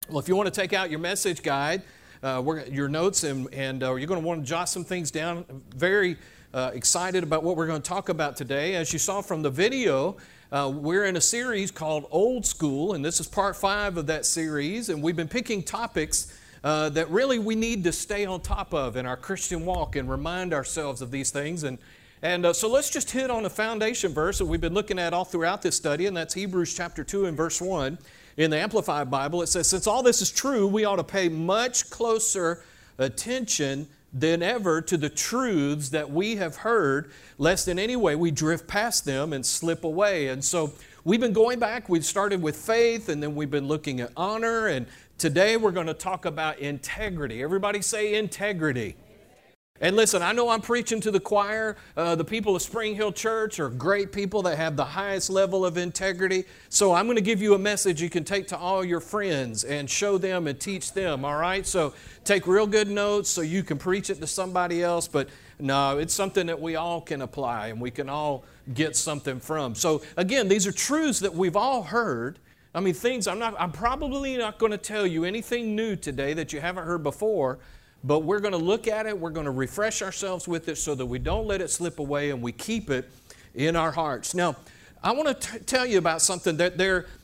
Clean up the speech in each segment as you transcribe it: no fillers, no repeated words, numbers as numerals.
Well, if you want to take out your message guide, your notes, and you're going to want to jot some things down. Very excited about what we're going to talk about today. As you saw from the video, we're in a series called Old School, and this is part 5 of that series. And we've been picking topics that really we need to stay on top of in our Christian walk and remind ourselves of these things. And so let's just hit on a foundation verse that we've been looking at all throughout this study, and that's Hebrews chapter 2 and verse 1. In the Amplified Bible, it says, since all this is true, we ought to pay much closer attention than ever to the truths that we have heard, lest in any way we drift past them and slip away. And so we've been going back. We've started with faith, and then we've been looking at honor, and today we're going to talk about integrity. Everybody say integrity. And listen, I know I'm preaching to the choir. The people of Spring Hill Church are great people that have the highest level of integrity. So I'm going to give you a message you can take to all your friends and show them and teach them, all right? So take real good notes so you can preach it to somebody else. But no, it's something that we all can apply and we can all get something from. So again, these are truths that we've all heard. I mean, I'm probably not going to tell you anything new today that you haven't heard before. But we're going to look at it, we're going to refresh ourselves with it so that we don't let it slip away and we keep it in our hearts. Now, I want to tell you about something that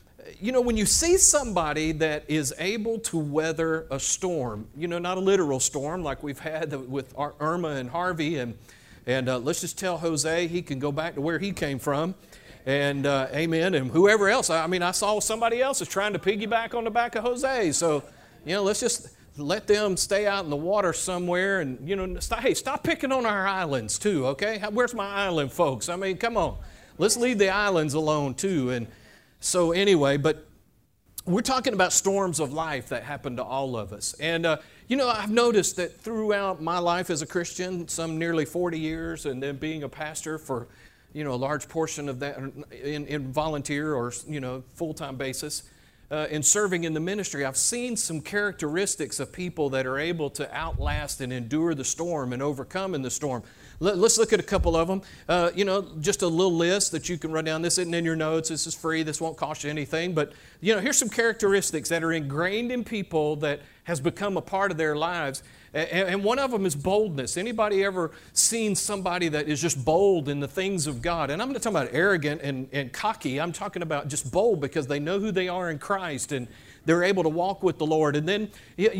when you see somebody that is able to weather a storm, not a literal storm like we've had with Irma and Harvey, and let's just tell Jose he can go back to where he came from, and amen, and whoever else. I saw somebody else is trying to piggyback on the back of Jose, so, let's just let them stay out in the water somewhere, and stop picking on our islands too, okay? Where's my island folks? Come on, let's leave the islands alone too. And so anyway, but we're talking about storms of life that happen to all of us. And I've noticed that throughout my life as a Christian, some nearly 40 years, and then being a pastor for a large portion of that in volunteer or full-time basis. In serving in the ministry, I've seen some characteristics of people that are able to outlast and endure the storm and overcome in the storm. Let's look at a couple of them. Just a little list that you can run down. This isn't in your notes. This is free. This won't cost you anything. But, here's some characteristics that are ingrained in people that has become a part of their lives. And one of them is boldness. Anybody ever seen somebody that is just bold in the things of God? And I'm not talking about arrogant and cocky. I'm talking about just bold because they know who they are in Christ and they're able to walk with the Lord. And then,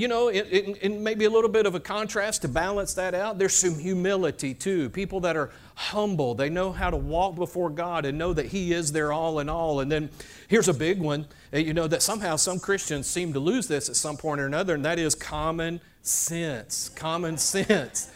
in maybe a little bit of a contrast to balance that out, there's some humility too. People that are humble. They know how to walk before God and know that He is their all in all. And then here's a big one, that somehow some Christians seem to lose this at some point or another, and that is common sense. Common sense.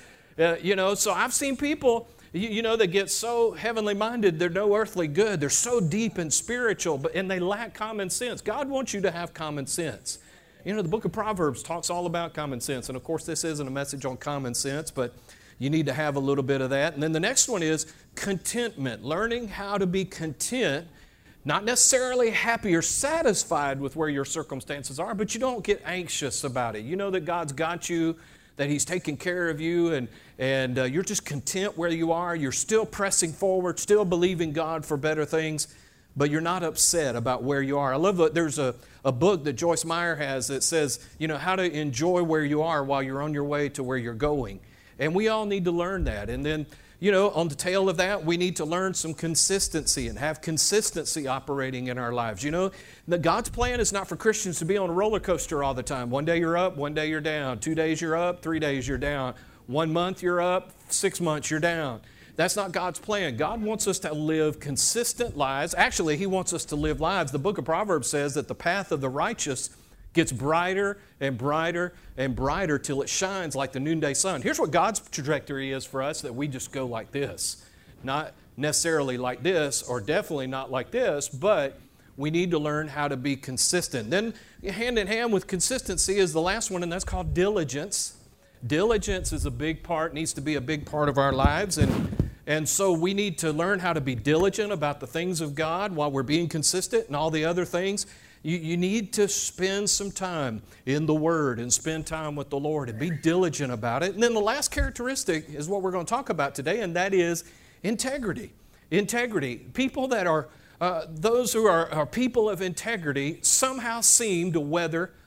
So I've seen people, that get so heavenly minded, they're no earthly good. They're so deep and spiritual, and they lack common sense. God wants you to have common sense. The book of Proverbs talks all about common sense. And of course, this isn't a message on common sense, but you need to have a little bit of that. And then the next one is contentment. Learning how to be content, not necessarily happy or satisfied with where your circumstances are, but you don't get anxious about it. You know that God's got you, that He's taking care of you, and you're just content where you are. You're still pressing forward, still believing God for better things, but you're not upset about where you are. I love that there's a book that Joyce Meyer has that says, how to enjoy where you are while you're on your way to where you're going. And we all need to learn that. And then, on the tail of that, we need to learn some consistency and have consistency operating in our lives. That God's plan is not for Christians to be on a roller coaster all the time. One day you're up, one day you're down. 2 days you're up, 3 days you're down. 1 month you're up, 6 months you're down. That's not God's plan. God wants us to live consistent lives. Actually, He wants us to live lives. The book of Proverbs says that the path of the righteous gets brighter and brighter and brighter till it shines like the noonday sun. Here's what God's trajectory is for us, that we just go like this. Not necessarily like this, or definitely not like this, but we need to learn how to be consistent. Then hand in hand with consistency is the last one, and that's called diligence. Diligence is a big part, needs to be a big part of our lives, and so we need to learn how to be diligent about the things of God while we're being consistent and all the other things. You need to spend some time in the Word and spend time with the Lord and be diligent about it. And then the last characteristic is what we're going to talk about today, and that is integrity. Integrity. People that are, those who are people of integrity somehow seem to weather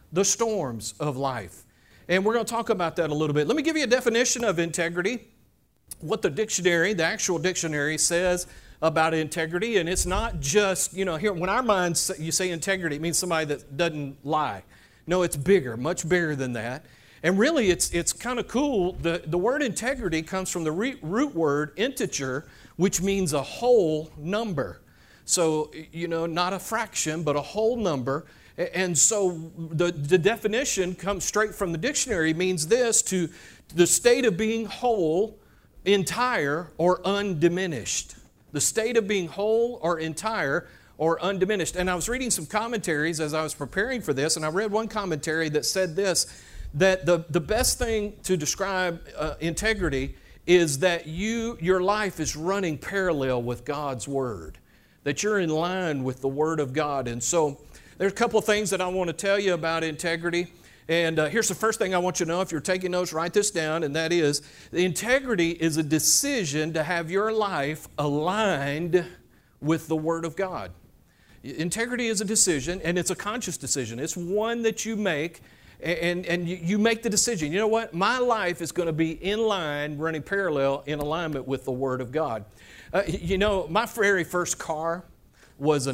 the storms of life. And we're going to talk about that a little bit. Let me give you a definition of integrity, what the dictionary, the actual dictionary says about integrity. And it's not just, here, when our minds, you say integrity, it means somebody that doesn't lie. No, it's bigger, much bigger than that. And really, it's kind of cool. The word integrity comes from the root word integer, which means a whole number. So, not a fraction, but a whole number. And so the definition comes straight from the dictionary, means this, to the state of being whole, entire, or undiminished. The state of being whole or entire or undiminished. And I was reading some commentaries as I was preparing for this, and I read one commentary that said this, that the best thing to describe integrity is that your life is running parallel with God's Word, that you're in line with the Word of God. And so there's a couple of things that I want to tell you about integrity. And here's the first thing I want you to know. If you're taking notes, write this down, and that is, integrity is a decision to have your life aligned with the Word of God. Integrity is a decision, and it's a conscious decision. It's one that you make, and you make the decision. You know what? My life is going to be in line, running parallel, in alignment with the Word of God. My very first car was a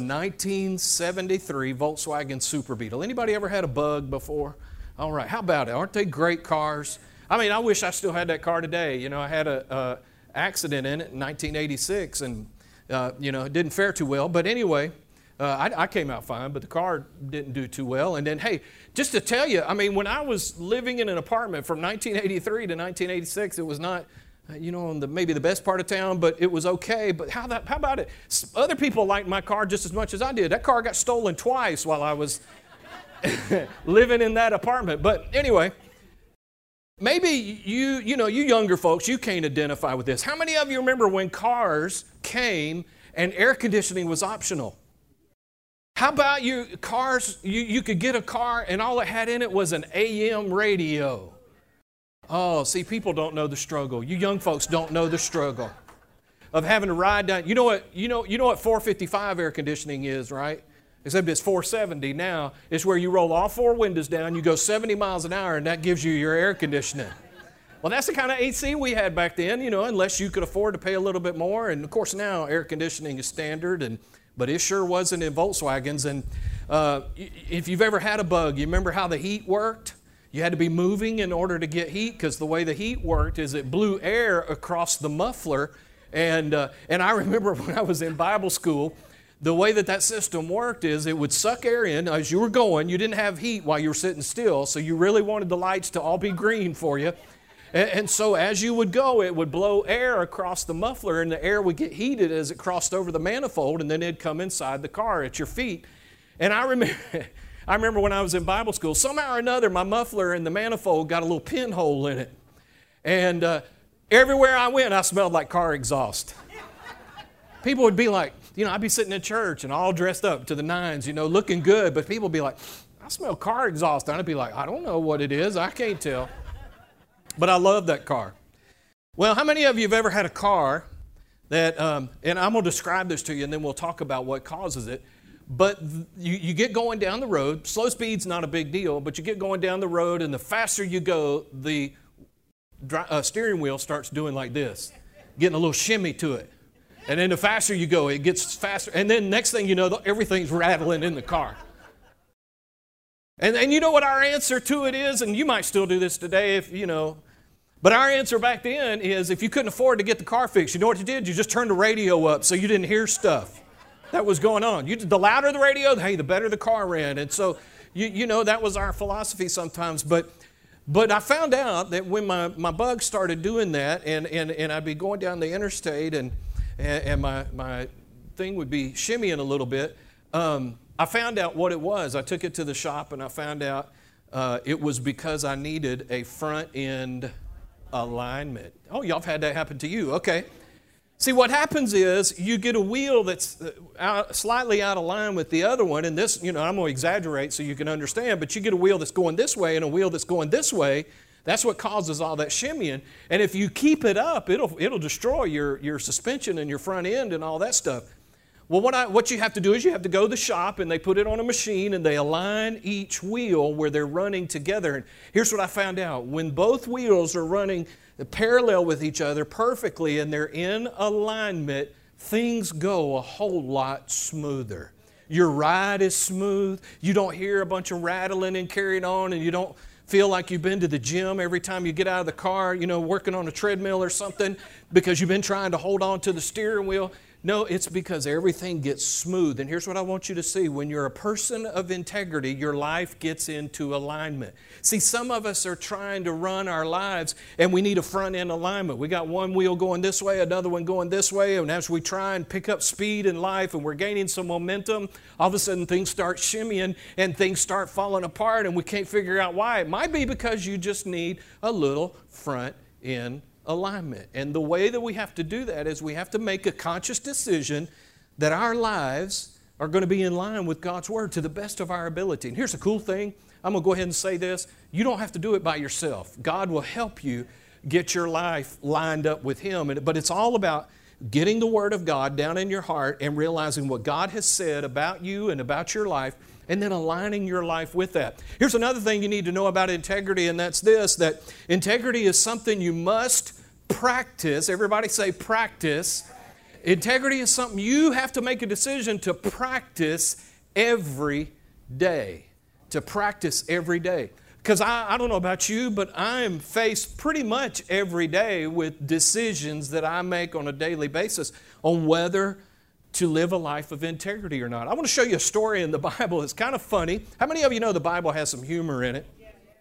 1973 Volkswagen Super Beetle. Anybody ever had a Bug before? All right, how about it? Aren't they great cars? I mean, I wish I still had that car today. I had an accident in it in 1986, and it didn't fare too well. But anyway, I came out fine, but the car didn't do too well. And then, hey, just to tell you, I mean, when I was living in an apartment from 1983 to 1986, it was not, maybe the best part of town, but it was okay. But how about it? Other people liked my car just as much as I did. That car got stolen twice while I was living in that apartment. But anyway, maybe you younger folks, you can't identify with this. How many of you remember when cars came and air conditioning was optional? How about cars, you could get a car and all it had in it was an AM radio. Oh, see, people don't know the struggle. You young folks don't know the struggle of having to ride down. You know what 455 air conditioning is, right? Except it's 470 now. It's where you roll all four windows down, you go 70 miles an hour, and that gives you your air conditioning. Well, that's the kind of AC we had back then, unless you could afford to pay a little bit more. And of course now air conditioning is standard, but it sure wasn't in Volkswagens. And if you've ever had a Bug, you remember how the heat worked? You had to be moving in order to get heat, because the way the heat worked is it blew air across the muffler. And I remember when I was in Bible school, the way that system worked is it would suck air in as you were going. You didn't have heat while you were sitting still, so you really wanted the lights to all be green for you. And so as you would go, it would blow air across the muffler, and the air would get heated as it crossed over the manifold, and then it'd come inside the car at your feet. And I remember when I was in Bible school, somehow or another, my muffler and the manifold got a little pinhole in it. And everywhere I went, I smelled like car exhaust. People would be like, I'd be sitting in church and all dressed up to the nines, looking good. But people would be like, I smell car exhaust. And I'd be like, I don't know what it is. I can't tell. But I love that car. Well, how many of you have ever had a car that, and I'm going to describe this to you and then we'll talk about what causes it. But you get going down the road. Slow speed's not a big deal, but you get going down the road, and the faster you go, the steering wheel starts doing like this, getting a little shimmy to it. And then the faster you go, it gets faster. And then next thing you know, everything's rattling in the car. And you know what our answer to it is? And you might still do this today But our answer back then is, if you couldn't afford to get the car fixed, you know what you did? You just turned the radio up so you didn't hear stuff that was going on. The louder the radio, hey, the better the car ran. And so, that was our philosophy sometimes. But I found out that when my Bug started doing that, and I'd be going down the interstate, and my thing would be shimmying a little bit, I found out what it was. I took it to the shop, and I found out it was because I needed a front end alignment. Oh, y'all have had that happen to you. Okay. See, what happens is you get a wheel that's slightly out of line with the other one, and this, I'm going to exaggerate so you can understand, but you get a wheel that's going this way and a wheel that's going this way. That's what causes all that shimmying. And if you keep it up, it'll destroy your suspension and your front end and all that stuff. Well, what you have to do is you have to go to the shop, and they put it on a machine, and they align each wheel where they're running together. And here's what I found out. When both wheels are running parallel with each other perfectly and they're in alignment, things go a whole lot smoother. Your ride is smooth. You don't hear a bunch of rattling and carrying on, and you don't feel like you've been to the gym every time you get out of the car, working on a treadmill or something because you've been trying to hold on to the steering wheel. No, it's because everything gets smooth. And here's what I want you to see. When you're a person of integrity, your life gets into alignment. See, some of us are trying to run our lives, and we need a front-end alignment. We got one wheel going this way, another one going this way, and as we try and pick up speed in life and we're gaining some momentum, all of a sudden things start shimmying and things start falling apart, and we can't figure out why. It might be because you just need a little front-end alignment. And the way that we have to do that is we have to make a conscious decision that our lives are going to be in line with God's Word to the best of our ability. And here's the cool thing. I'm going to go ahead and say this. You don't have to do it by yourself. God will help you get your life lined up with Him. But it's all about getting the Word of God down in your heart and realizing what God has said about you and about your life, and then aligning your life with that. Here's another thing you need to know about integrity, and that's this, that integrity is something you must practice. Everybody say practice. Integrity is something you have to make a decision to practice every day. To practice every day. Because I don't know about you, but I'm faced pretty much every day with decisions that I make on a daily basis on whether to live a life of integrity or not. I want to show you a story in the Bible. It's kind of funny. How many of you know the Bible has some humor in it?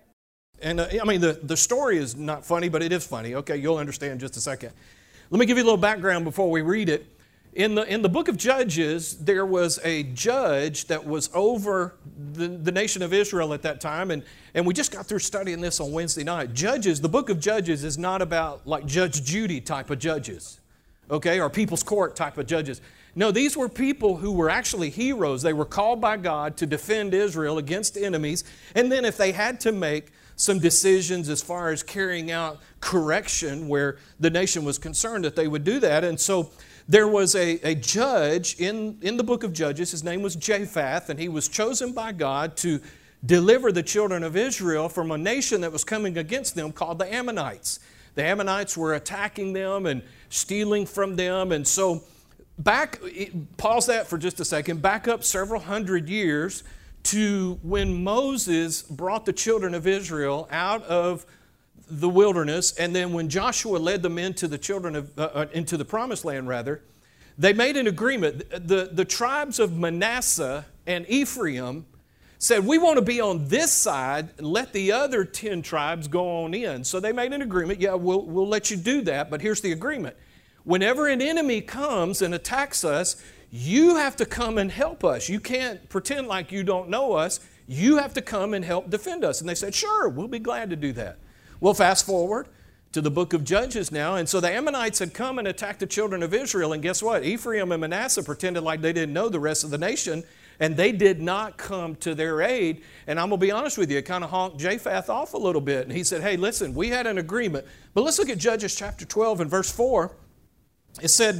And the story is not funny, but it is funny. Okay, you'll understand in just a second. Let me give you a little background before we read it. In the book of Judges, there was a judge that was over the nation of Israel at that time, and we just got through studying this on Wednesday night. Judges, the book of Judges is not about like Judge Judy type of judges, okay, or People's Court type of judges. No, these were people who were actually heroes. They were called by God to defend Israel against enemies, and then if they had to make some decisions as far as carrying out correction where the nation was concerned, that they would do that. And so there was a judge in the book of Judges. His name was Japhath, and he was chosen by God to deliver the children of Israel from a nation that was coming against them called the Ammonites. The Ammonites were attacking them and stealing from them. And so pause that for just a second, back up several hundred years to when Moses brought the children of Israel out of the wilderness, and then when Joshua led them into the promised land, they made an agreement. The tribes of Manasseh and Ephraim said, we want to be on this side and let the other 10 tribes go on in. So they made an agreement. Yeah, we'll let you do that, but here's the agreement. Whenever an enemy comes and attacks us, you have to come and help us. You can't pretend like you don't know us. You have to come and help defend us. And they said, sure, we'll be glad to do that. Well, fast forward to the book of Judges now. And so the Ammonites had come and attacked the children of Israel. And guess what? Ephraim and Manasseh pretended like they didn't know the rest of the nation. And they did not come to their aid. And I'm going to be honest with you, it kind of honked Japhath off a little bit. And he said, hey, listen, we had an agreement. But let's look at Judges chapter 12 and verse 4. It said,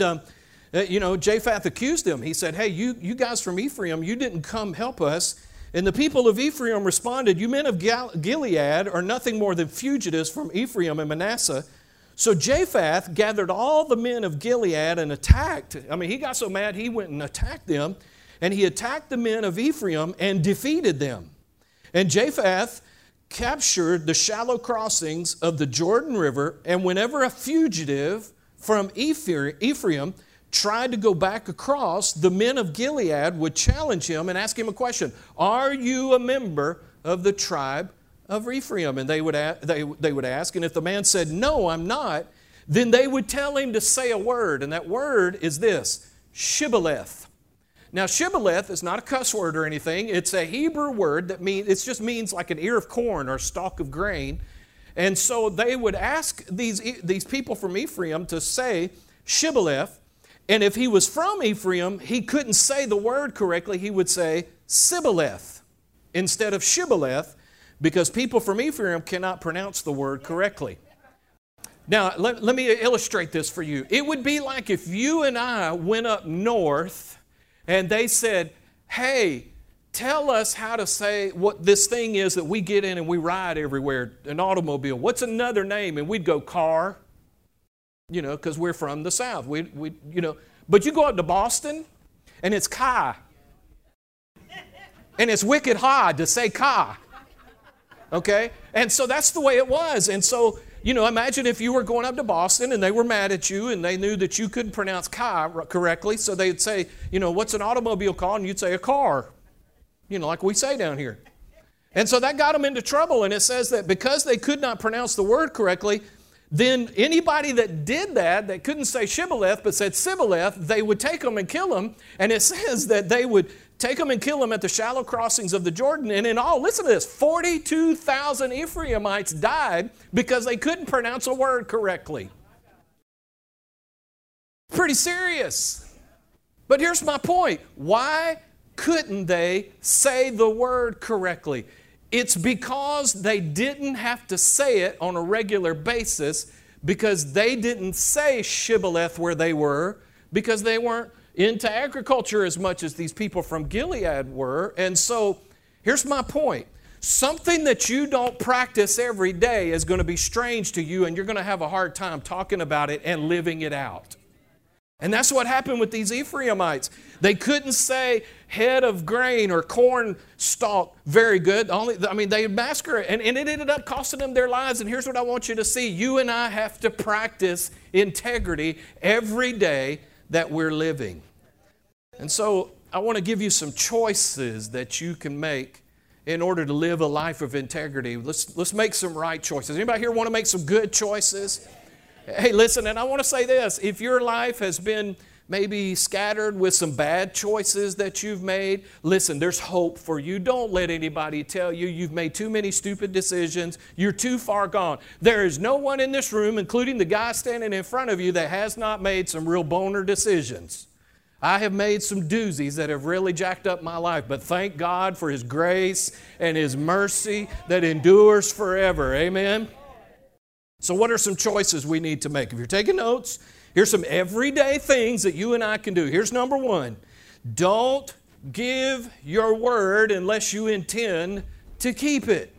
Japhath accused them. He said, hey, you guys from Ephraim, you didn't come help us. And the people of Ephraim responded, you men of Gilead are nothing more than fugitives from Ephraim and Manasseh. So Japhath gathered all the men of Gilead and attacked. He got so mad he went and attacked them. And he attacked the men of Ephraim and defeated them. And Japhath captured the shallow crossings of the Jordan River. And whenever a fugitive from Ephraim tried to go back across, the men of Gilead would challenge him and ask him a question. Are you a member of the tribe of Ephraim? And they would ask, and if the man said, no, I'm not, then they would tell him to say a word, and that word is this, Shibboleth. Now, Shibboleth is not a cuss word or anything. It's a Hebrew word that just means like an ear of corn or a stalk of grain. And so they would ask these people from Ephraim to say Shibboleth. And if he was from Ephraim, he couldn't say the word correctly. He would say Sibboleth instead of Shibboleth because people from Ephraim cannot pronounce the word correctly. Now, let me illustrate this for you. It would be like if you and I went up north And they said, hey, tell us how to say what this thing is that we get in and we ride everywhere, an automobile. What's another name? And we'd go car, because we're from the South. But you go up to Boston, and it's car. And it's wicked hard to say car. Okay? And so that's the way it was. And so, imagine if you were going up to Boston and they were mad at you and they knew that you couldn't pronounce car correctly. So they'd say, what's an automobile called? And you'd say a car, like we say down here. And so that got them into trouble. And it says that because they could not pronounce the word correctly, then anybody that did that couldn't say shibboleth but said sibboleth, they would take them and kill them. And it says that they would take them and kill them at the shallow crossings of the Jordan. And in all, listen to this, 42,000 Ephraimites died because they couldn't pronounce a word correctly. Pretty serious. But here's my point. Why couldn't they say the word correctly? It's because they didn't have to say it on a regular basis, because they didn't say shibboleth where they were, because they weren't into agriculture as much as these people from Gilead were. And so here's my point. Something that you don't practice every day is going to be strange to you, and you're going to have a hard time talking about it and living it out. And that's what happened with these Ephraimites. They couldn't say head of grain or corn stalk very good. They massacred it, and it ended up costing them their lives. And here's what I want you to see. You and I have to practice integrity every day that we're living. And so I want to give you some choices that you can make in order to live a life of integrity. Let's make some right choices. Anybody here want to make some good choices? Hey, listen, and I want to say this. If your life has been maybe scattered with some bad choices that you've made, listen, there's hope for you. Don't let anybody tell you you've made too many stupid decisions. You're too far gone. There is no one in this room, including the guy standing in front of you, that has not made some real boner decisions. I have made some doozies that have really jacked up my life, but thank God for His grace and His mercy that endures forever. Amen? So what are some choices we need to make? If you're taking notes, here's some everyday things that you and I can do. Here's number one. Don't give your word unless you intend to keep it.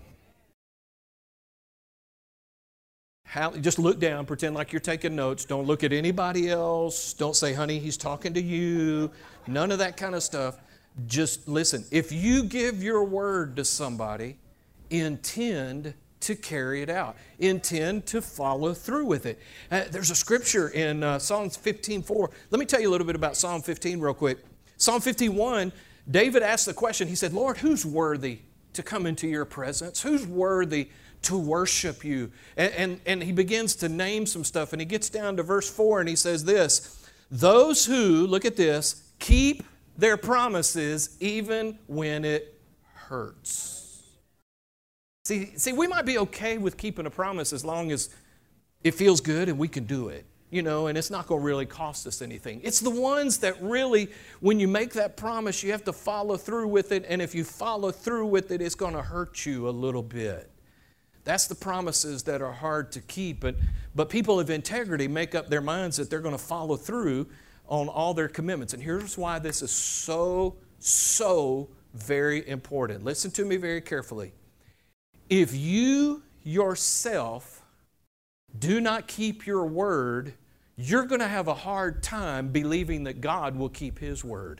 Just look down, pretend like you're taking notes. Don't look at anybody else. Don't say, honey, he's talking to you. None of that kind of stuff. Just listen. If you give your word to somebody, intend to carry it out. Intend to follow through with it. There's a scripture in Psalms 15:4. Let me tell you a little bit about Psalm 15 real quick. Psalm 51, David asked the question. He said, Lord, who's worthy to come into your presence? Who's worthy to worship you? And he begins to name some stuff. And he gets down to verse 4 and he says this, those who, look at this, keep their promises even when it hurts. See, we might be okay with keeping a promise as long as it feels good and we can do it, and it's not going to really cost us anything. It's the ones that really, when you make that promise, you have to follow through with it, and if you follow through with it, it's going to hurt you a little bit. That's the promises that are hard to keep, but people of integrity make up their minds that they're going to follow through on all their commitments. And here's why this is so very important. Listen to me very carefully. If you yourself do not keep your word, you're going to have a hard time believing that God will keep His word.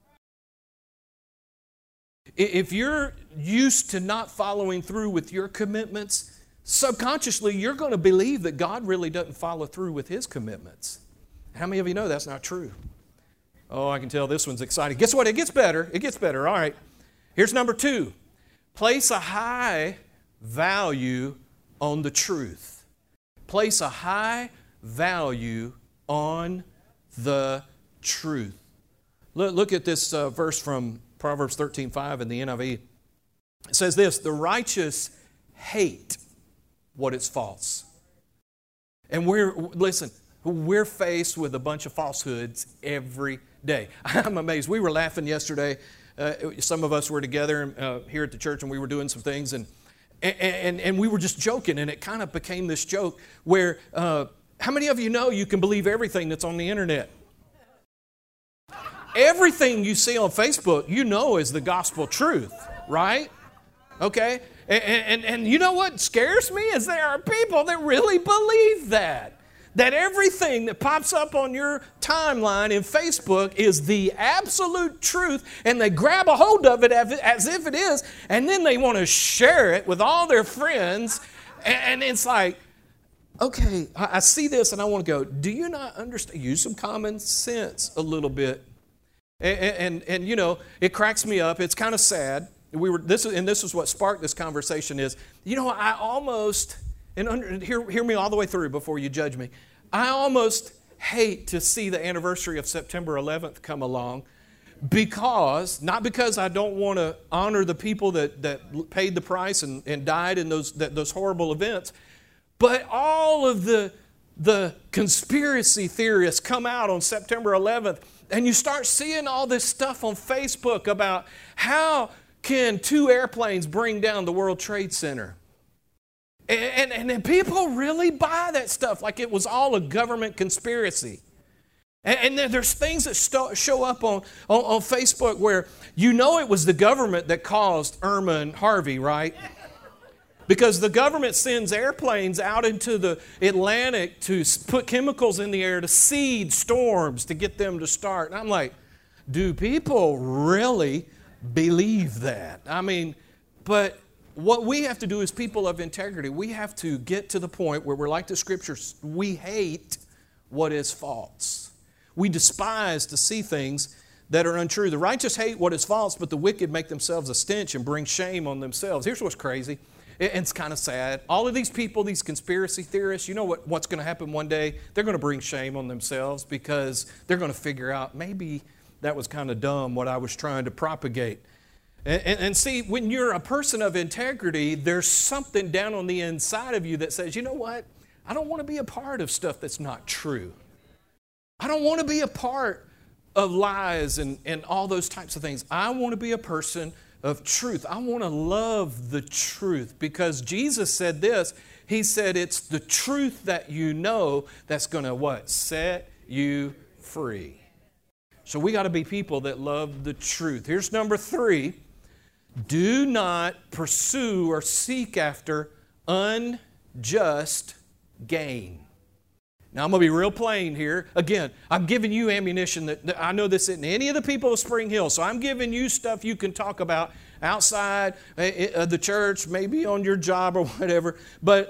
If you're used to not following through with your commitments, subconsciously you're going to believe that God really doesn't follow through with His commitments. How many of you know that's not true? Oh, I can tell this one's exciting. Guess what? It gets better. It gets better. All right. Here's number 2. Place a high value on the truth. Place a high value on the truth. Look at this verse from Proverbs 13:5 in the NIV. It says this, the righteous hate what is false. And we're faced with a bunch of falsehoods every day. I'm amazed. We were laughing yesterday. Some of us were together here at the church and we were doing some things and we were just joking, and it kind of became this joke where how many of you know you can believe everything that's on the internet? everything you see on Facebook, you know is the gospel truth, right? Okay? And you know what scares me is there are people that really believe that. That everything that pops up on your timeline in Facebook is the absolute truth, and they grab a hold of it as if it is, and then they want to share it with all their friends, and it's like, okay, I see this and I want to go, do you not understand? Use some common sense a little bit. And you know, it cracks me up. It's kind of sad. This is what sparked this conversation is, you know, I almost, hear me all the way through before you judge me. I almost hate to see the anniversary of September 11th come along not because I don't want to honor the people that paid the price and died in those horrible events, but all of the conspiracy theorists come out on September 11th, and you start seeing all this stuff on Facebook about how can 2 airplanes bring down the World Trade Center. And people really buy that stuff like it was all a government conspiracy. And then there's things that show up on Facebook where you know it was the government that caused Irma and Harvey, right? Because the government sends airplanes out into the Atlantic to put chemicals in the air to seed storms to get them to start. And I'm like, do people really believe that? I mean, but what we have to do as people of integrity, we have to get to the point where we're like the Scriptures. We hate what is false. We despise to see things that are untrue. The righteous hate what is false, but the wicked make themselves a stench and bring shame on themselves. Here's what's crazy. It's kind of sad. All of these people, these conspiracy theorists, you know what's going to happen one day? They're going to bring shame on themselves because they're going to figure out maybe that was kind of dumb what I was trying to propagate. And see, when you're a person of integrity, there's something down on the inside of you that says, you know what? I don't want to be a part of stuff that's not true. I don't want to be a part of lies and all those types of things. I want to be a person of truth. I want to love the truth because Jesus said this. He said it's the truth that you know that's going to what? Set you free. So we got to be people that love the truth. Here's number 3. Do not pursue or seek after unjust gain. Now, I'm going to be real plain here. Again, I'm giving you ammunition that I know this isn't any of the people of Spring Hill, so I'm giving you stuff you can talk about outside of the church, maybe on your job or whatever. But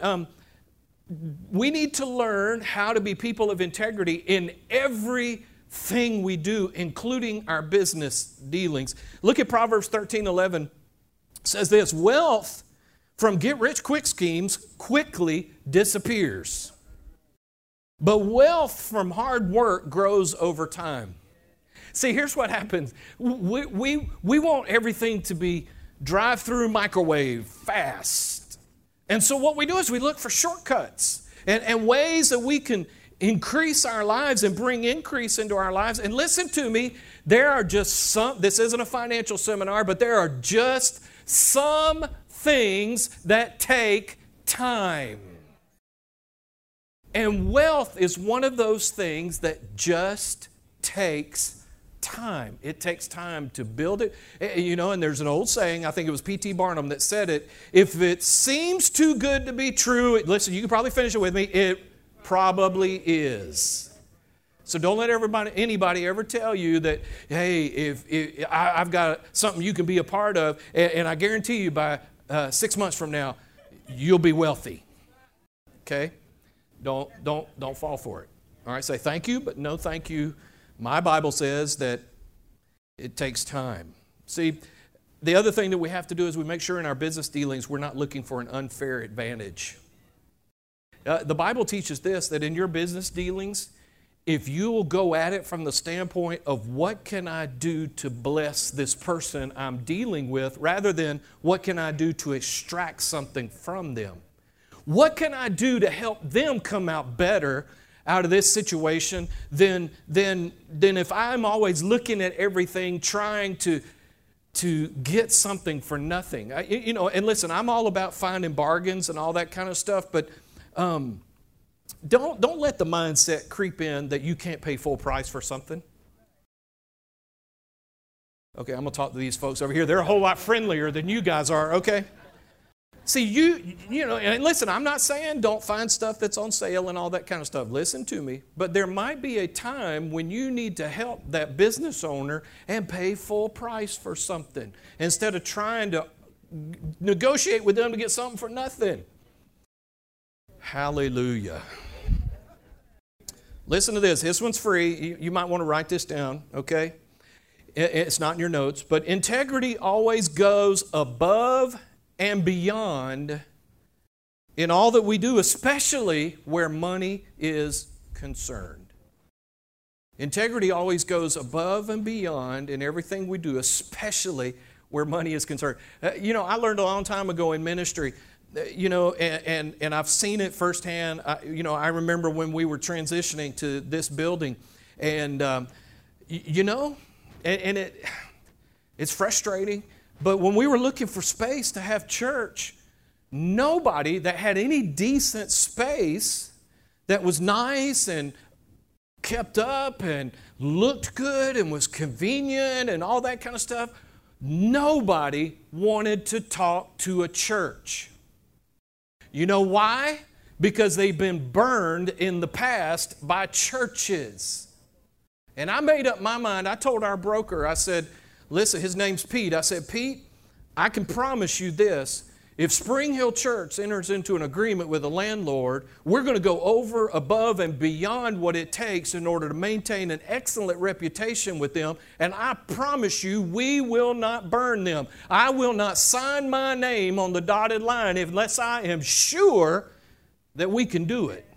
we need to learn how to be people of integrity in everything we do, including our business dealings. Look at Proverbs 13:11. It says this, wealth from get-rich-quick schemes quickly disappears. But wealth from hard work grows over time. See, here's what happens. We want everything to be drive-through microwave fast. And so what we do is we look for shortcuts and ways that we can increase our lives and bring increase into our lives. And listen to me, there are just this isn't a financial seminar, but there are just some things that take time. And wealth is one of those things that just takes time. It takes time to build it. You know, and there's an old saying, I think it was P.T. Barnum that said it, if it seems too good to be true, listen, you can probably finish it with me, it probably is. So don't let anybody ever tell you that, hey, if I've got something you can be a part of, and I guarantee you by 6 months from now, you'll be wealthy. Okay? Don't fall for it. All right, say thank you, but no thank you. My Bible says that it takes time. See, the other thing that we have to do is we make sure in our business dealings we're not looking for an unfair advantage. The Bible teaches this, that in your business dealings, if you will go at it from the standpoint of what can I do to bless this person I'm dealing with, rather than what can I do to extract something from them. What can I do to help them come out better out of this situation than if I'm always looking at everything trying to get something for nothing. You know, and listen, I'm all about finding bargains and all that kind of stuff, but don't let the mindset creep in that you can't pay full price for something. Okay, I'm going to talk to these folks over here. They're a whole lot friendlier than you guys are, okay? See, you know, and listen, I'm not saying don't find stuff that's on sale and all that kind of stuff. Listen to me. But there might be a time when you need to help that business owner and pay full price for something instead of trying to negotiate with them to get something for nothing. Hallelujah. Listen to this. This one's free. You might want to write this down, okay? It's not in your notes. But integrity always goes above and beyond in all that we do, especially where money is concerned. Integrity always goes above and beyond in everything we do, especially where money is concerned. You know, I learned a long time ago in ministry, you know, and I've seen it firsthand. You know, I remember when we were transitioning to this building, and you know, and it's frustrating. But when we were looking for space to have church, nobody that had any decent space that was nice and kept up and looked good and was convenient and all that kind of stuff, nobody wanted to talk to a church. You know why? Because they've been burned in the past by churches. And I made up my mind. I told our broker, I said, listen, his name's Pete. I said, Pete, I can promise you this. If Spring Hill Church enters into an agreement with a landlord, we're going to go over, above, and beyond what it takes in order to maintain an excellent reputation with them. And I promise you, we will not burn them. I will not sign my name on the dotted line unless I am sure that we can do it.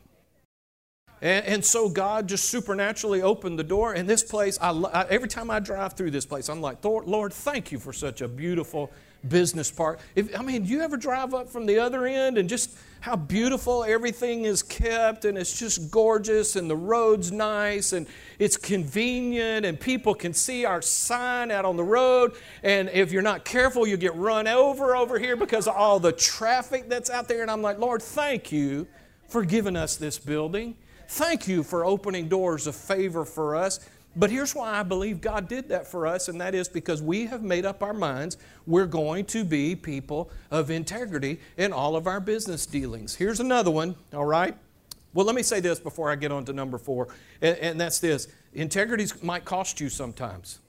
And so God just supernaturally opened the door. And this place, every time I drive through this place, I'm like, Lord, thank you for such a beautiful business park. Do you ever drive up from the other end and just how beautiful everything is kept, and it's just gorgeous, and the road's nice, and it's convenient, and people can see our sign out on the road, and if you're not careful, you get run over here because of all the traffic that's out there. And I'm like, Lord, thank you for giving us this building. Thank you for opening doors of favor for us. But here's why I believe God did that for us, and that is because we have made up our minds we're going to be people of integrity in all of our business dealings. Here's another one, all right? Well, let me say this before I get on to number 4, and that's this. Integrity might cost you sometimes.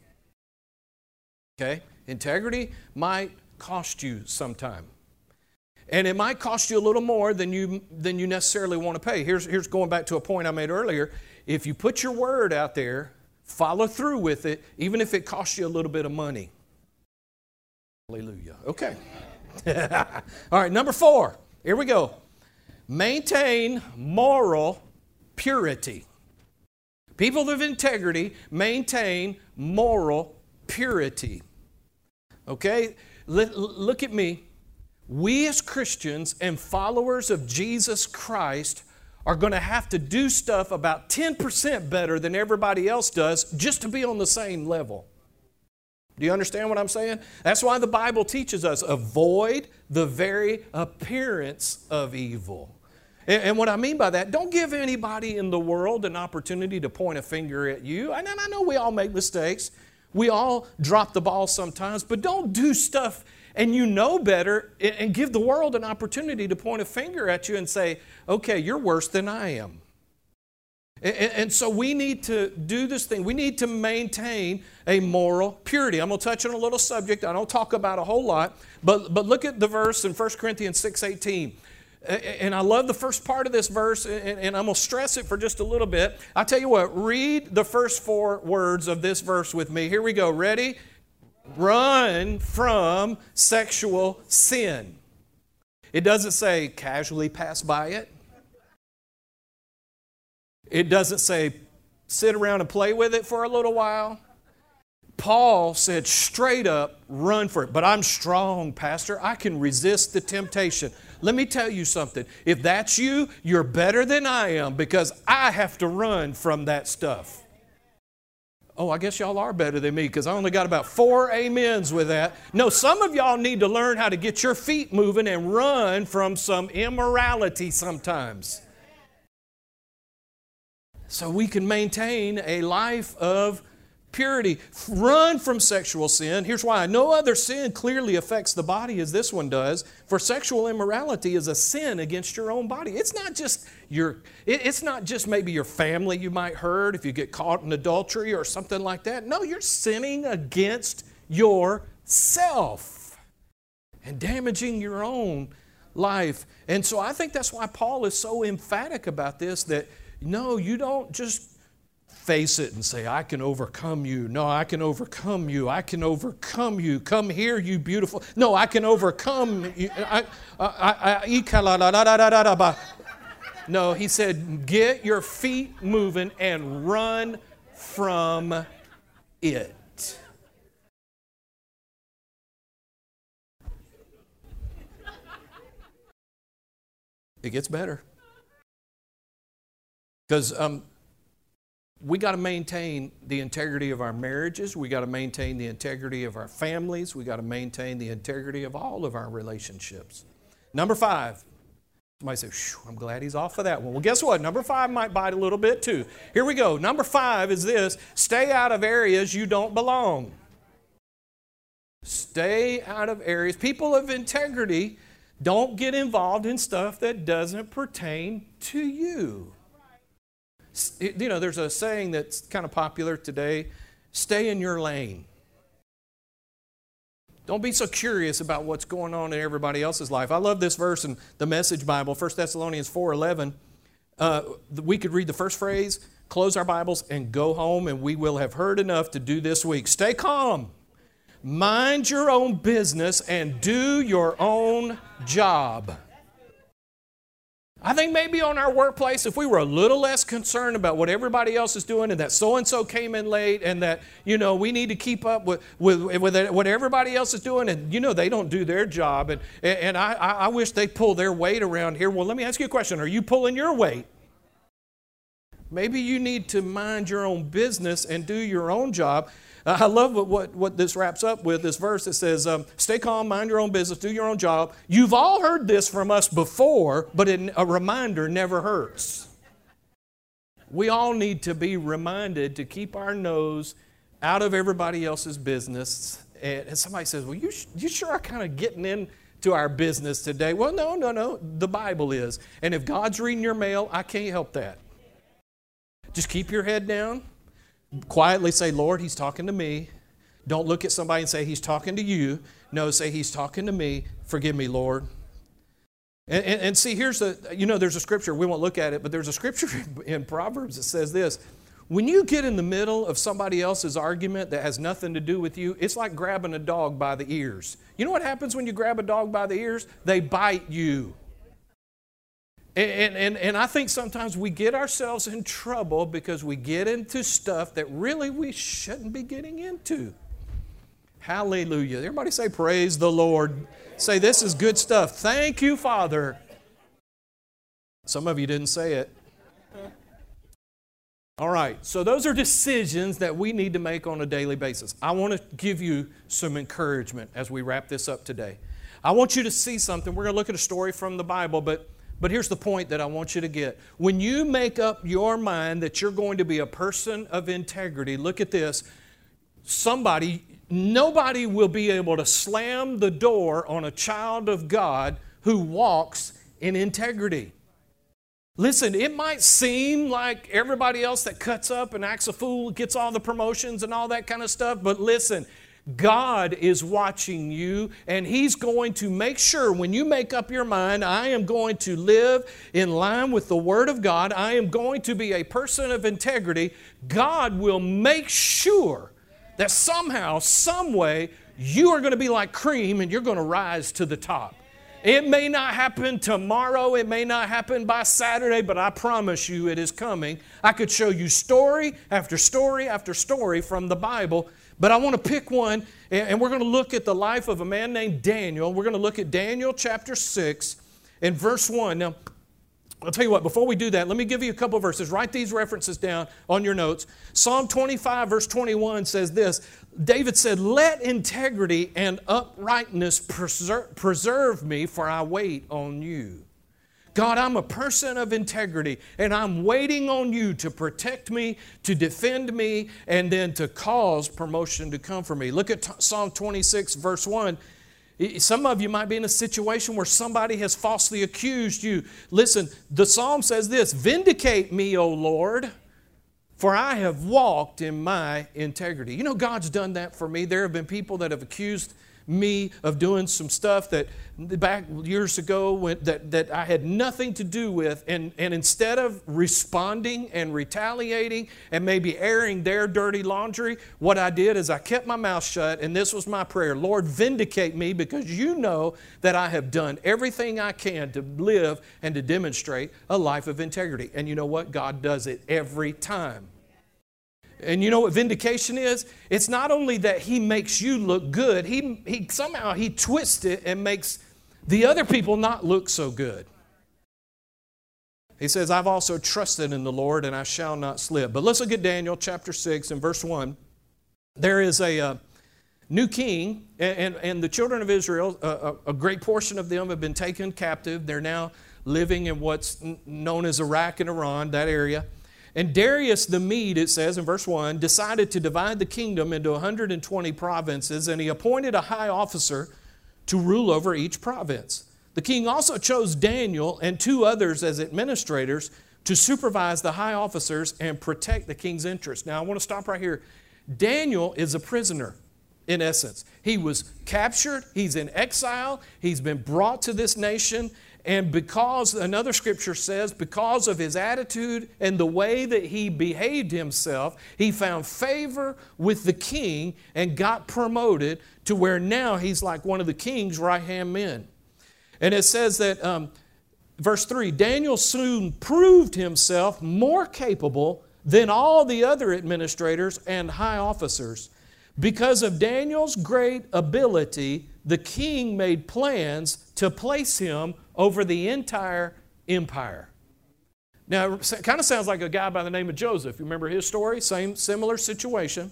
Okay? Integrity might cost you sometime. And it might cost you a little more than you necessarily want to pay. Here's going back to a point I made earlier. If you put your word out there, follow through with it, even if it costs you a little bit of money. Hallelujah. Okay. All right, number 4. Here we go. Maintain moral purity. People of integrity maintain moral purity. Okay? Look at me. We as Christians and followers of Jesus Christ are going to have to do stuff about 10% better than everybody else does just to be on the same level. Do you understand what I'm saying? That's why the Bible teaches us, avoid the very appearance of evil. And what I mean by that, don't give anybody in the world an opportunity to point a finger at you. And I know we all make mistakes. We all drop the ball sometimes, but don't do stuff and you know better and give the world an opportunity to point a finger at you and say, okay, you're worse than I am. And so we need to do this thing. We need to maintain a moral purity. I'm going to touch on a little subject I don't talk about a whole lot, but look at the verse in 1 Corinthians 6:18. And I love the first part of this verse, and I'm going to stress it for just a little bit. I'll tell you what, read the first 4 words of this verse with me. Here we go. Ready? Run from sexual sin. It doesn't say casually pass by it. It doesn't say sit around and play with it for a little while. Paul said straight up, run for it. But I'm strong, Pastor. I can resist the temptation. Let me tell you something. If that's you, you're better than I am because I have to run from that stuff. Oh, I guess y'all are better than me because I only got about 4 amens with that. No, some of y'all need to learn how to get your feet moving and run from some immorality sometimes, so we can maintain a life of purity. Run from sexual sin. Here's why. No other sin clearly affects the body as this one does. For sexual immorality is a sin against your own body. It's not just maybe your family you might hurt if you get caught in adultery or something like that. No, you're sinning against yourself and damaging your own life. And so I think that's why Paul is so emphatic about this, that no, you don't just face it and say, I can overcome you. No, I can overcome you. I can overcome you. Come here, you beautiful. No, I can overcome you. No, he said, get your feet moving and run from it. It gets better. Because we got to maintain the integrity of our marriages. We got to maintain the integrity of our families. We got to maintain the integrity of all of our relationships. Number 5. Somebody say, I'm glad he's off of that one. Well, guess what? Number 5 might bite a little bit too. Here we go. Number 5 is this: stay out of areas you don't belong. Stay out of areas. People of integrity don't get involved in stuff that doesn't pertain to you. You know, there's a saying that's kind of popular today: stay in your lane. Don't be so curious about what's going on in everybody else's life. I love this verse in the Message Bible, 1 Thessalonians 4:11. We could read the first phrase, close our Bibles, and go home, and we will have heard enough to do this week. Stay calm. Mind your own business and do your own job. I think maybe on our workplace, if we were a little less concerned about what everybody else is doing and that so-and-so came in late and that, you know, we need to keep up with what everybody else is doing and, you know, they don't do their job. And I wish they pull their weight around here. Well, let me ask you a question. Are you pulling your weight? Maybe you need to mind your own business and do your own job. I love what this wraps up with, this verse that says, stay calm, mind your own business, do your own job. You've all heard this from us before, but a reminder never hurts. We all need to be reminded to keep our nose out of everybody else's business. And somebody says, well, you sure are kind of getting into our business today. Well, no. The Bible is. And if God's reading your mail, I can't help that. Just keep your head down. Quietly say, Lord, he's talking to me. Don't look at somebody and say, he's talking to you. No, say, he's talking to me. Forgive me, Lord. And see, there's a scripture. We won't look at it, but there's a scripture in Proverbs that says this. When you get in the middle of somebody else's argument that has nothing to do with you, it's like grabbing a dog by the ears. You know what happens when you grab a dog by the ears? They bite you. And I think sometimes we get ourselves in trouble because we get into stuff that really we shouldn't be getting into. Hallelujah. Everybody say, praise the Lord. Say, this is good stuff. Thank you, Father. Some of you didn't say it. All right, so those are decisions that we need to make on a daily basis. I want to give you some encouragement as we wrap this up today. I want you to see something. We're going to look at a story from the Bible, but here's the point that I want you to get. When you make up your mind that you're going to be a person of integrity, look at this. Nobody will be able to slam the door on a child of God who walks in integrity. Listen, it might seem like everybody else that cuts up and acts a fool gets all the promotions and all that kind of stuff, but listen, God is watching you, and He's going to make sure when you make up your mind, I am going to live in line with the Word of God, I am going to be a person of integrity, God will make sure that somehow, some way, you are going to be like cream and you're going to rise to the top. It may not happen tomorrow, it may not happen by Saturday, but I promise you it is coming. I could show you story after story after story from the Bible. But I want to pick one, and we're going to look at the life of a man named Daniel. We're going to look at Daniel chapter 6 and verse 1. Now, I'll tell you what, before we do that, let me give you a couple of verses. Write these references down on your notes. Psalm 25, verse 21 says this. David said, let integrity and uprightness preserve me, for I wait on you. God, I'm a person of integrity, and I'm waiting on you to protect me, to defend me, and then to cause promotion to come for me. Look at Psalm 26, verse 1. Some of you might be in a situation where somebody has falsely accused you. Listen, the psalm says this, vindicate me, O Lord, for I have walked in my integrity. You know, God's done that for me. There have been people that have accused me of doing some stuff that back years ago that I had nothing to do with, and instead of responding and retaliating and maybe airing their dirty laundry, what I did is I kept my mouth shut, and this was my prayer: Lord, vindicate me, because you know that I have done everything I can to live and to demonstrate a life of integrity. And you know what? God does it every time. And you know what vindication is? It's not only that He makes you look good, he somehow He twists it and makes the other people not look so good. He says, I've also trusted in the Lord, and I shall not slip. But let's look at Daniel chapter 6 and verse 1. There is a new king, and the children of Israel, a great portion of them have been taken captive. They're now living in what's known as Iraq and Iran, that area. And Darius the Mede, it says in verse 1, decided to divide the kingdom into 120 provinces, and he appointed a high officer to rule over each province. The king also chose Daniel and 2 others as administrators to supervise the high officers and protect the king's interests. Now, I want to stop right here. Daniel is a prisoner, in essence. He was captured. He's in exile. He's been brought to this nation. And because, another scripture says, because of his attitude and the way that he behaved himself, he found favor with the king and got promoted to where now he's like one of the king's right-hand men. And it says that, verse 3, Daniel soon proved himself more capable than all the other administrators and high officers. Because of Daniel's great ability, the king made plans to place him over the entire empire. Now, it kind of sounds like a guy by the name of Joseph. You remember his story? Similar situation.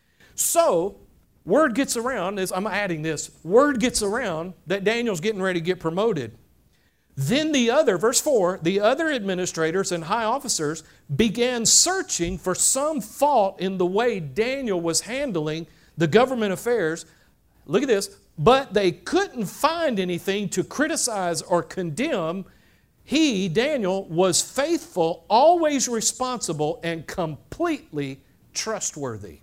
So, word gets around, I'm adding this, word gets around that Daniel's getting ready to get promoted. Then verse 4, the other administrators and high officers began searching for some fault in the way Daniel was handling the government affairs. Look at this. But they couldn't find anything to criticize or condemn. He, Daniel, was faithful, always responsible, and completely trustworthy.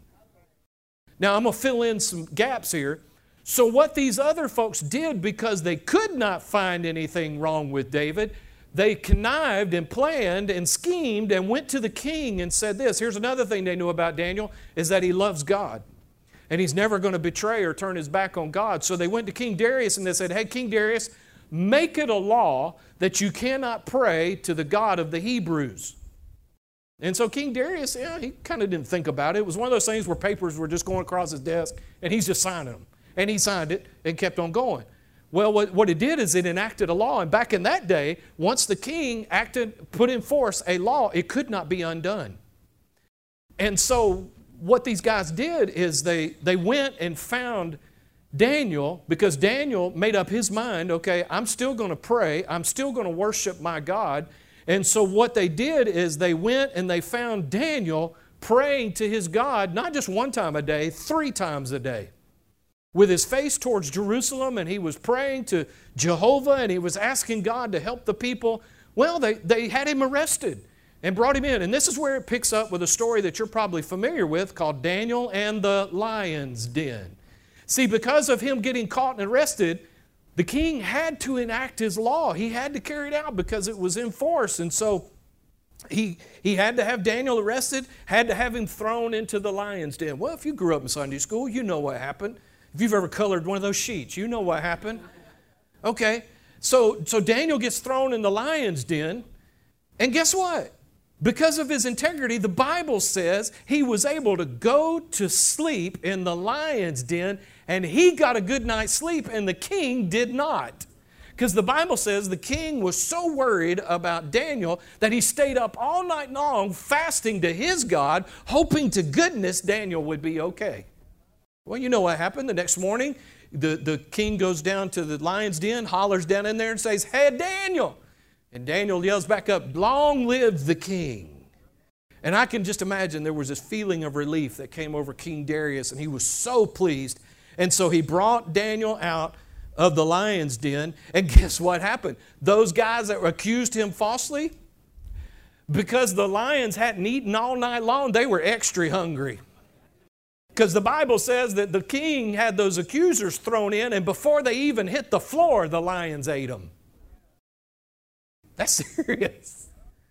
Now, I'm going to fill in some gaps here. So what these other folks did, because they could not find anything wrong with David, they connived and planned and schemed and went to the king and said this. Here's another thing they knew about Daniel, is that he loves God. And he's never going to betray or turn his back on God. So they went to King Darius and they said, hey, King Darius, make it a law that you cannot pray to the God of the Hebrews. And so King Darius, he kind of didn't think about it. It was one of those things where papers were just going across his desk and he's just signing them. And he signed it and kept on going. Well, what it did is it enacted a law. And back in that day, once the king put in force a law, it could not be undone. And so what these guys did is they went and found Daniel, because Daniel made up his mind, okay, I'm still going to pray. I'm still going to worship my God. And so what they did is they went and they found Daniel praying to his God, not just one time a day, 3 times a day, with his face towards Jerusalem, and he was praying to Jehovah, and he was asking God to help the people. Well, they had him arrested and brought him in. And this is where it picks up with a story that you're probably familiar with called Daniel and the Lion's Den. See, because of him getting caught and arrested, the king had to enact his law. He had to carry it out because it was in force. And so he had to have Daniel arrested, had to have him thrown into the lion's den. Well, if you grew up in Sunday school, you know what happened. If you've ever colored one of those sheets, you know what happened. Okay, so Daniel gets thrown in the lion's den, and guess what? Because of his integrity, the Bible says he was able to go to sleep in the lion's den, and he got a good night's sleep, and the king did not. Because the Bible says the king was so worried about Daniel that he stayed up all night long fasting to his God, hoping to goodness Daniel would be okay. Well, you know what happened. The next morning, the king goes down to the lion's den, hollers down in there and says, hey, Daniel, And Daniel yells back up, "Long live the king." And I can just imagine there was this feeling of relief that came over King Darius, and he was so pleased. And so he brought Daniel out of the lion's den, and guess what happened? Those guys that accused him falsely, because the lions hadn't eaten all night long, they were extra hungry. Because the Bible says that the king had those accusers thrown in, and before they even hit the floor, the lions ate them. That's serious.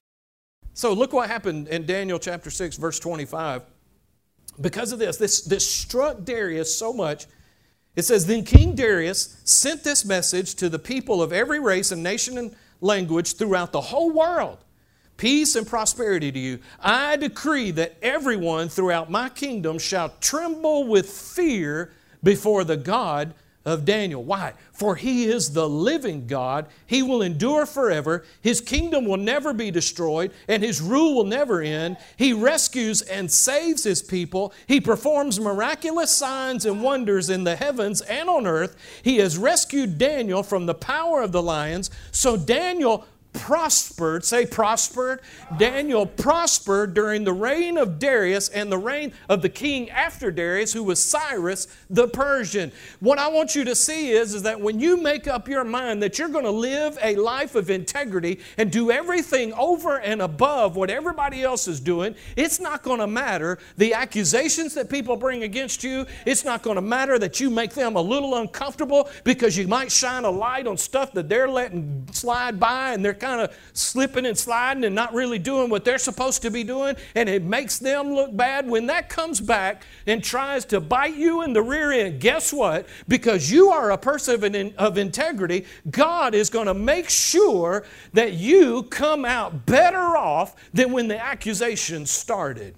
So look what happened in Daniel chapter 6, verse 25. Because of this struck Darius so much. It says, "Then King Darius sent this message to the people of every race and nation and language throughout the whole world. Peace and prosperity to you. I decree that everyone throughout my kingdom shall tremble with fear before the God of Daniel." Why? "For he is the living God. He will endure forever. His kingdom will never be destroyed, and his rule will never end. He rescues and saves his people. He performs miraculous signs and wonders in the heavens and on earth. He has rescued Daniel from the power of the lions." So Daniel prospered. Say prospered. Daniel prospered during the reign of Darius and the reign of the king after Darius, who was Cyrus the Persian. What I want you to see is that when you make up your mind that you're going to live a life of integrity and do everything over and above what everybody else is doing, it's not going to matter the accusations that people bring against you. It's not going to matter that you make them a little uncomfortable because you might shine a light on stuff that they're letting slide by, and they're kind of slipping and sliding and not really doing what they're supposed to be doing, and it makes them look bad. When that comes back and tries to bite you in the rear end, guess what? Because you are a person of integrity, God is going to make sure that you come out better off than when the accusation started.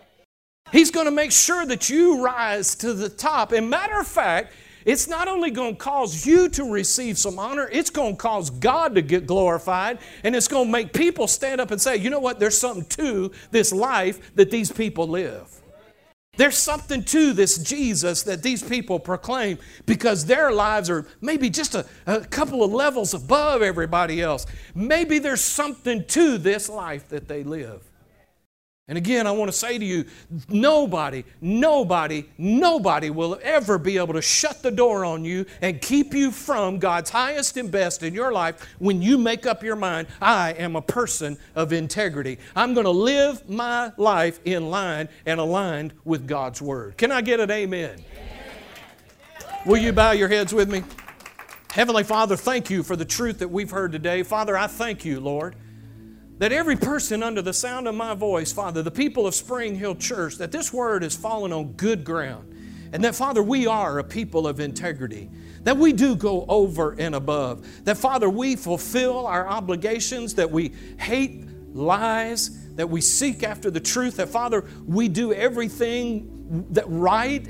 He's going to make sure that you rise to the top. And matter of fact, it's not only going to cause you to receive some honor, it's going to cause God to get glorified, and it's going to make people stand up and say, "You know what? There's something to this life that these people live. There's something to this Jesus that these people proclaim, because their lives are maybe just a couple of levels above everybody else. Maybe there's something to this life that they live." And again, I want to say to you, nobody will ever be able to shut the door on you and keep you from God's highest and best in your life when you make up your mind, "I am a person of integrity. I'm going to live my life in line and aligned with God's Word." Can I get an amen? Amen. Will you bow your heads with me? Heavenly Father, thank you for the truth that we've heard today. Father, I thank you, Lord, that every person under the sound of my voice, Father, the people of Spring Hill Church, that this word has fallen on good ground. And that, Father, we are a people of integrity. That we do go over and above. That, Father, we fulfill our obligations. That we hate lies. That we seek after the truth. That, Father, we do everything that right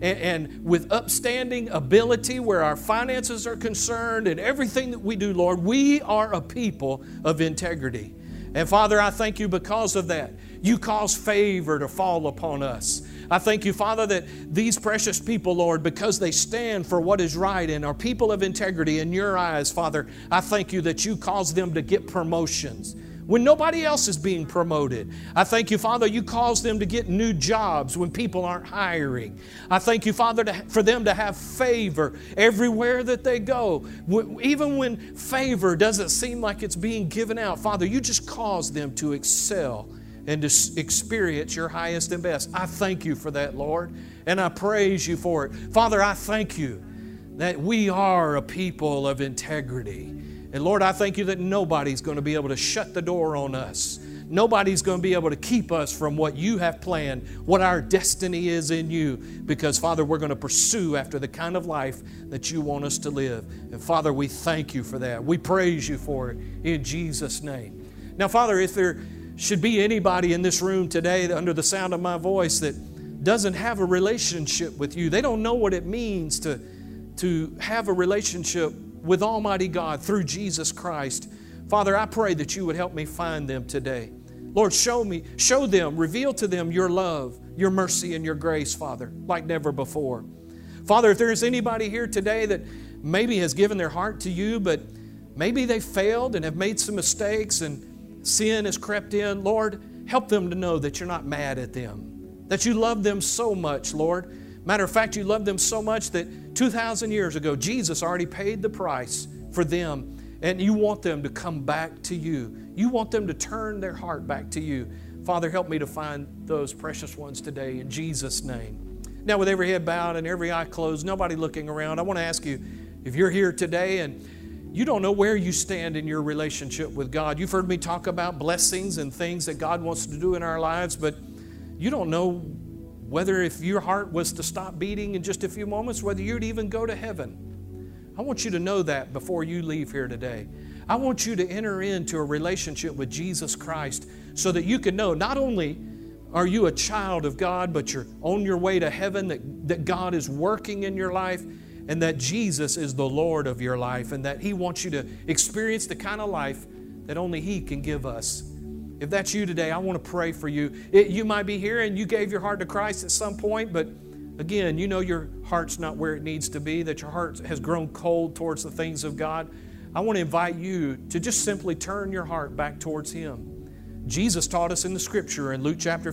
and with upstanding ability where our finances are concerned, and everything that we do, Lord, we are a people of integrity. And Father, I thank you because of that. You cause favor to fall upon us. I thank you, Father, that these precious people, Lord, because they stand for what is right and are people of integrity in your eyes, Father, I thank you that you cause them to get promotions when nobody else is being promoted. I thank you, Father, you cause them to get new jobs when people aren't hiring. I thank you, Father, for them to have favor everywhere that they go. Even when favor doesn't seem like it's being given out, Father, you just cause them to excel and to experience your highest and best. I thank you for that, Lord, and I praise you for it. Father, I thank you that we are a people of integrity. And Lord, I thank you that nobody's going to be able to shut the door on us. Nobody's going to be able to keep us from what you have planned, what our destiny is in you. Because, Father, we're going to pursue after the kind of life that you want us to live. And, Father, we thank you for that. We praise you for it in Jesus' name. Now, Father, if there should be anybody in this room today under the sound of my voice that doesn't have a relationship with you, they don't know what it means to have a relationship with Almighty God through Jesus Christ. Father, I pray that you would help me find them today. Lord, show them, reveal to them your love, your mercy, and your grace, Father, like never before. Father, if there's anybody here today that maybe has given their heart to you, but maybe they failed and have made some mistakes and sin has crept in. Lord, help them to know that you're not mad at them, that you love them so much, Lord. Matter of fact, you love them so much that 2,000 years ago, Jesus already paid the price for them, and you want them to come back to you. You want them to turn their heart back to you. Father, help me to find those precious ones today in Jesus' name. Now, with every head bowed and every eye closed, nobody looking around, I want to ask you, if you're here today and you don't know where you stand in your relationship with God. You've heard me talk about blessings and things that God wants to do in our lives, but you don't know whether if your heart was to stop beating in just a few moments, whether you'd even go to heaven. I want you to know that before you leave here today. I want you to enter into a relationship with Jesus Christ so that you can know not only are you a child of God, but you're on your way to heaven, that God is working in your life, and that Jesus is the Lord of your life, and that He wants you to experience the kind of life that only He can give us. If that's you today, I want to pray for you. You might be here and you gave your heart to Christ at some point, but again, you know your heart's not where it needs to be, that your heart has grown cold towards the things of God. I want to invite you to just simply turn your heart back towards Him. Jesus taught us in the Scripture in Luke chapter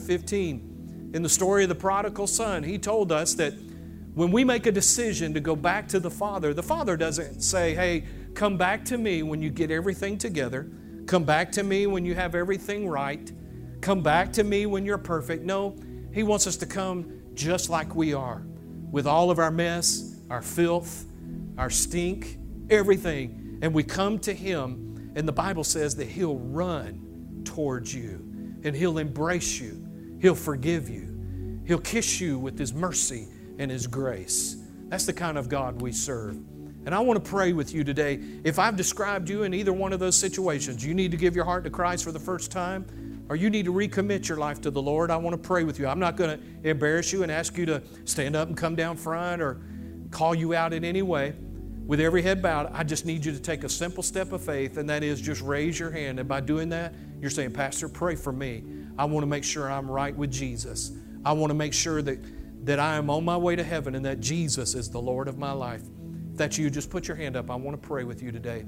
15, in the story of the prodigal son, He told us that when we make a decision to go back to the Father doesn't say, hey, come back to me when you get everything together. Come back to me when you have everything right. Come back to me when you're perfect. No, He wants us to come just like we are, with all of our mess, our filth, our stink, everything. And we come to Him, and the Bible says that He'll run towards you, and He'll embrace you. He'll forgive you. He'll kiss you with His mercy and His grace. That's the kind of God we serve. And I want to pray with you today. If I've described you in either one of those situations, you need to give your heart to Christ for the first time, or you need to recommit your life to the Lord, I want to pray with you. I'm not going to embarrass you and ask you to stand up and come down front or call you out in any way. With every head bowed, I just need you to take a simple step of faith, and that is just raise your hand. And by doing that, you're saying, Pastor, pray for me. I want to make sure I'm right with Jesus. I want to make sure that I am on my way to heaven and that Jesus is the Lord of my life. If that's you, just put your hand up. I want to pray with you today.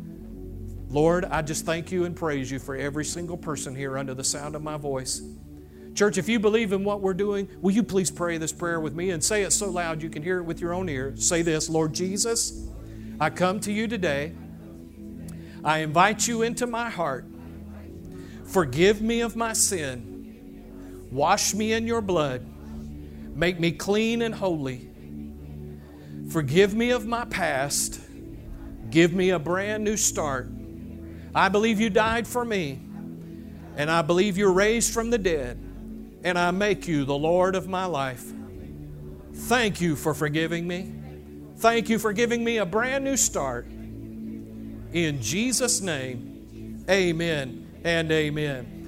Lord, I just thank you and praise you for every single person here under the sound of my voice. Church, if you believe in what we're doing, will you please pray this prayer with me and say it so loud you can hear it with your own ear. Say this, Lord Jesus, I come to you today. I invite you into my heart. Forgive me of my sin. Wash me in your blood. Make me clean and holy. Forgive me of my past. Give me a brand new start. I believe you died for me, and I believe you're raised from the dead, and I make you the Lord of my life. Thank you for forgiving me. Thank you for giving me a brand new start. In Jesus' name, amen and amen.